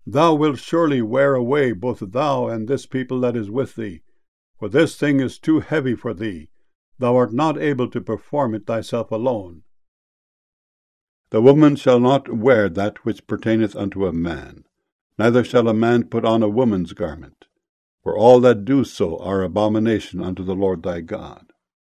Thou wilt surely wear away both thou and this people that is with thee, for this thing is too heavy for thee. Thou art not able to perform it thyself alone. The woman shall not wear that which pertaineth unto a man, neither shall a man put on a woman's garment, for all that do so are abomination unto the Lord thy God.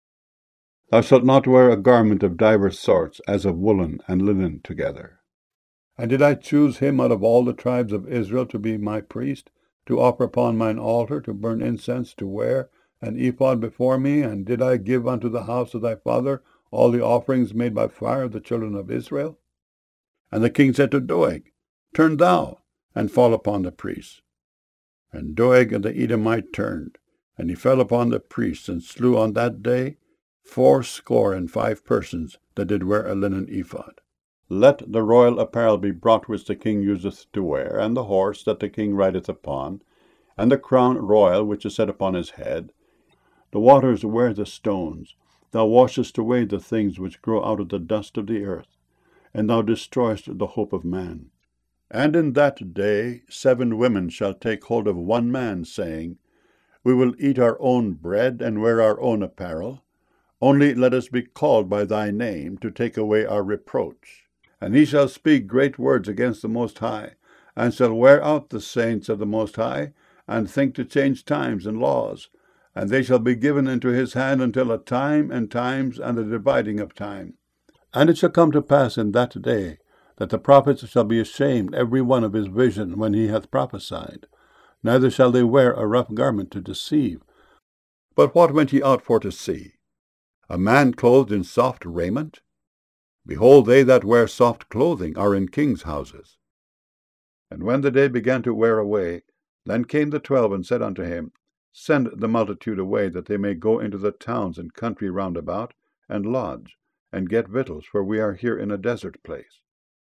Thou shalt not wear a garment of divers sorts, as of woolen and linen together. And did I choose him out of all the tribes of Israel to be my priest, to offer upon mine altar, to burn incense, to wear an ephod before me? And did I give unto the house of thy father all the offerings made by fire of the children of Israel? And the king said to Doeg, Turn thou, and fall upon the priests. And Doeg and the Edomite turned, and he fell upon the priests, and slew on that day fourscore and 5 persons that did wear a linen ephod. Let the royal apparel be brought which the king useth to wear, and the horse that the king rideth upon, and the crown royal which is set upon his head. The waters wear the stones. Thou washest away the things which grow out of the dust of the earth, and thou destroyest the hope of man. And in that day 7 women shall take hold of one man, saying, We will eat our own bread, and wear our own apparel. Only let us be called by thy name, to take away our reproach. And he shall speak great words against the Most High, and shall wear out the saints of the Most High, and think to change times and laws. And they shall be given into his hand until a time and times and the dividing of time. And it shall come to pass in that day, that the prophets shall be ashamed every one of his vision when he hath prophesied. Neither shall they wear a rough garment to deceive. But what went ye out for to see? A man clothed in soft raiment? Behold, they that wear soft clothing are in kings' houses. And when the day began to wear away, then came the 12 and said unto him, Send the multitude away, that they may go into the towns and country round about, and lodge, and get victuals, for we are here in a desert place.